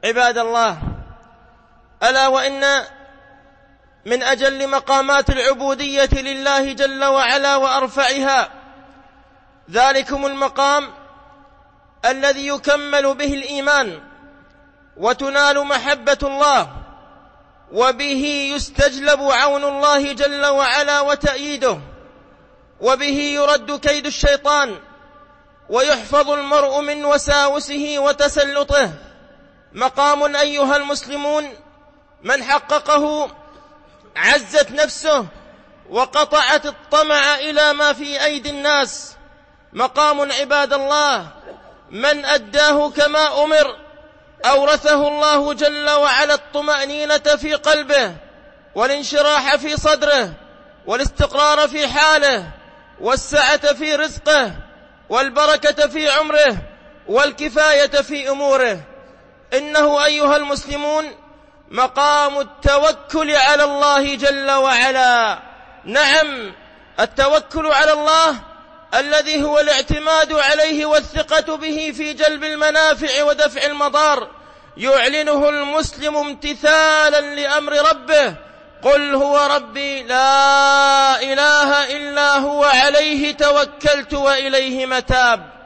عباد الله، ألا وإن من أجل مقامات العبودية لله جل وعلا وأرفعها ذلكم المقام الذي يكمل به الإيمان وتنال محبة الله، وبه يستجلب عون الله جل وعلا وتأييده، وبه يرد كيد الشيطان ويحفظ المرء من وساوسه وتسلطه. مقام أيها المسلمون من حققه عزت نفسه وقطعت الطمع إلى ما في أيدي الناس. مقام عباد الله من أداه كما أمر أورثه الله جل وعلا الطمأنينة في قلبه والانشراح في صدره والاستقرار في حاله والسعة في رزقه والبركة في عمره والكفاية في أموره. إنه أيها المسلمون مقام التوكل على الله جل وعلا. نعم، التوكل على الله الذي هو الاعتماد عليه والثقة به في جلب المنافع ودفع المضار، يعلنه المسلم امتثالا لأمر ربه: قل هو ربي لا إله إلا هو عليه توكلت وإليه متاب.